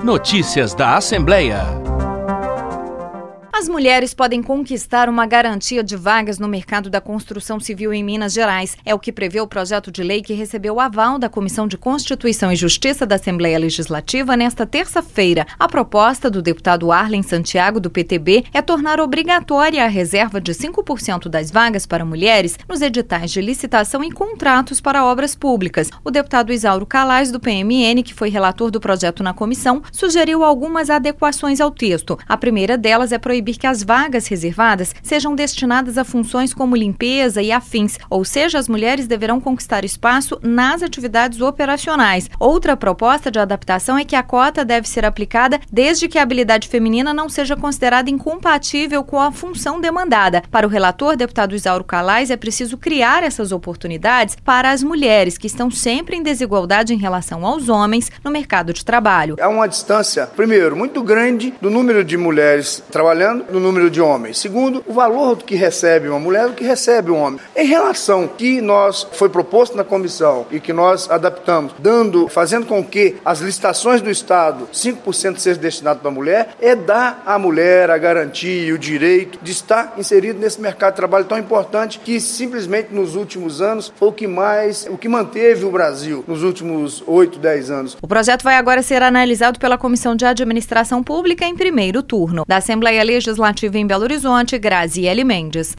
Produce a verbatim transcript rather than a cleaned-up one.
Notícias da Assembleia. As mulheres podem conquistar uma garantia de vagas no mercado da construção civil em Minas Gerais. É o que prevê o projeto de lei que recebeu o aval da Comissão de Constituição e Justiça da Assembleia Legislativa nesta terça-feira. A proposta do deputado Arlen Santiago, do P T B, é tornar obrigatória a reserva de cinco por cento das vagas para mulheres nos editais de licitação e contratos para obras públicas. O deputado Isauro Calais, do P M N, que foi relator do projeto na comissão, sugeriu algumas adequações ao texto. A primeira delas é proibir que as vagas reservadas sejam destinadas a funções como limpeza e afins, ou seja, as mulheres deverão conquistar espaço nas atividades operacionais. Outra proposta de adaptação é que a cota deve ser aplicada desde que a habilidade feminina não seja considerada incompatível com a função demandada. Para o relator, deputado Isauro Calais, é preciso criar essas oportunidades para as mulheres, que estão sempre em desigualdade em relação aos homens no mercado de trabalho. Há uma distância, primeiro, muito grande do número de mulheres trabalhando no número de homens. Segundo, o valor que recebe uma mulher do que recebe um homem. Em relação que nós foi proposto na comissão e que nós adaptamos, dando, fazendo com que as licitações do Estado, cinco por cento seja destinado para a mulher, é dar à mulher a garantia e o direito de estar inserido nesse mercado de trabalho tão importante que simplesmente nos últimos anos foi o que mais, o que manteve o Brasil nos últimos oito, dez anos. O projeto vai agora ser analisado pela Comissão de Administração Pública em primeiro turno. Da Assembleia Legislativa em Belo Horizonte, Graziele Mendes.